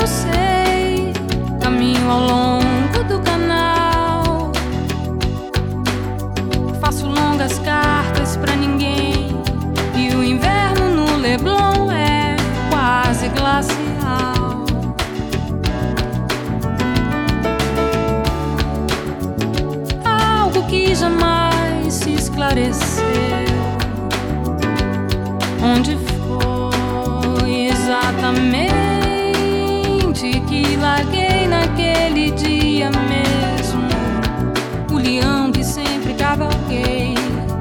não sei, caminho ao longo do canal. Faço longas cartas pra ninguém, e o inverno no Leblon é quase glacial. Algo que jamais se esclareceu. Onde foi exatamente que larguei naquele dia mesmo o leão que sempre cavalguei?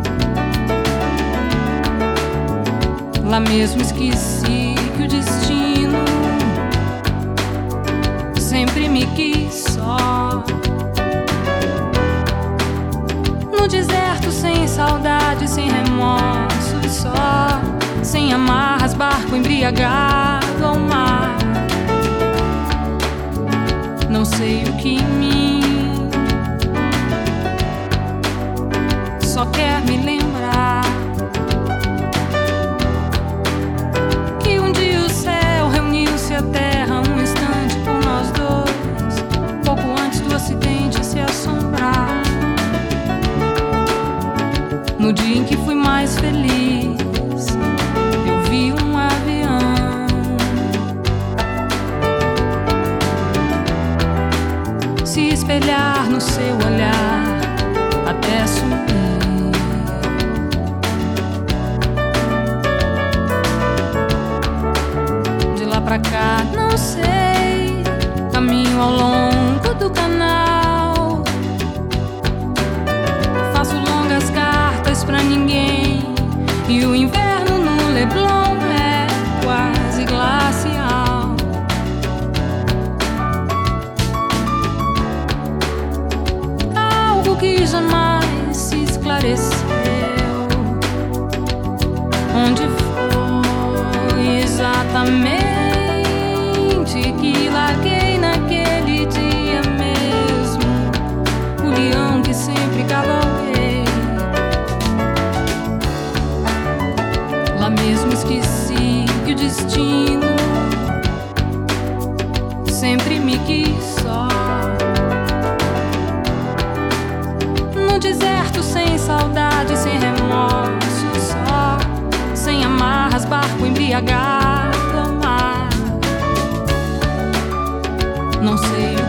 Lá mesmo esqueci que o destino sempre me quis só. No deserto sem saudade, sem remorso, só, sem amarras, barco embriagado ao mar. Não sei o que em mim só quer me lembrar que um dia o céu reuniu-se à terra um instante por nós dois, pouco antes do acidente se assombrar. No dia em que fui mais feliz, eu vi um avião se espelhar no seu olhar até sumir. De lá pra cá, não sei, caminho ao longo do canal. Faço longas cartas pra ninguém, e o inverno no Leblon é quase glacial. Algo que jamais se esclareceu. Onde foi exatamente que larguei naquele dia mesmo o leão que sempre cavalguei? Lá mesmo esqueci que o destino sempre me quis só. No deserto sem saudade, sem remorso, só, sem amarras, barco embriagado ao mar. Não sei